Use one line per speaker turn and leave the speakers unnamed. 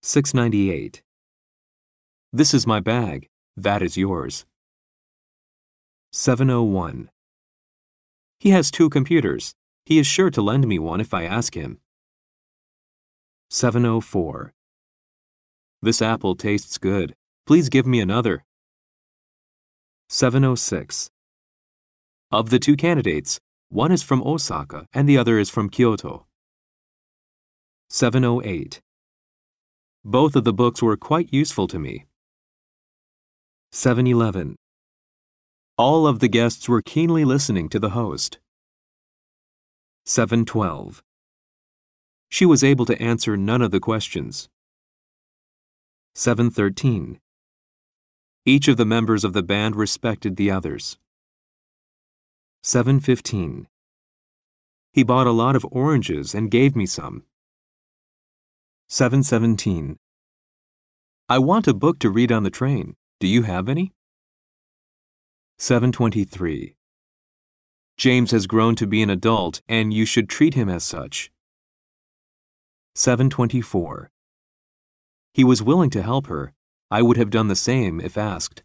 698. This is my bag. That is yours. 701. He has 2 computers. He is sure to lend me one if I ask him. 704. This apple tastes good. Please give me another. 706. Of the 2 candidates, one is from Osaka and the other is from Kyoto. 708. Both of the books were quite useful to me. 711. All of the guests were keenly listening to the host. 712. She was able to answer none of the questions. 713. Each of the members of the band respected the others. 715. He bought a lot of oranges and gave me some. 717. I want a book to read on the train. Do you have any? 723. James has grown to be an adult, and you should treat him as such. 724. He was willing to help her. I would have done the same if asked.